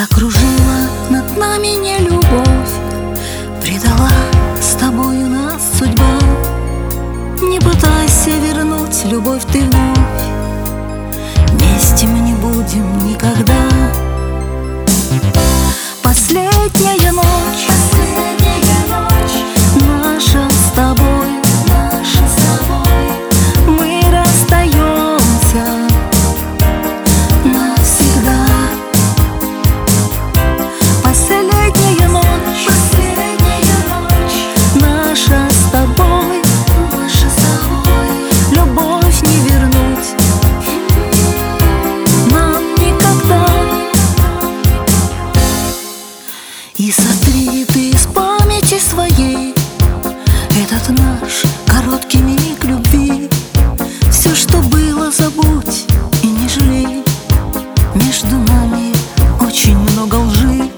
Закружила над нами не любовь, предала с тобою нас судьба. Не пытайся вернуть любовь ты вновь, вместе мы не будем никогда. Последняя ночь, наша с тобой, мы расстаемся навсегда. Последняя ночь, наша с тобой, любовь не вернуть нам никогда. И сотри ты из памяти своей этот наш короткий миг любви. Все, что было, забудь и не жалей. Между нами очень много лжи.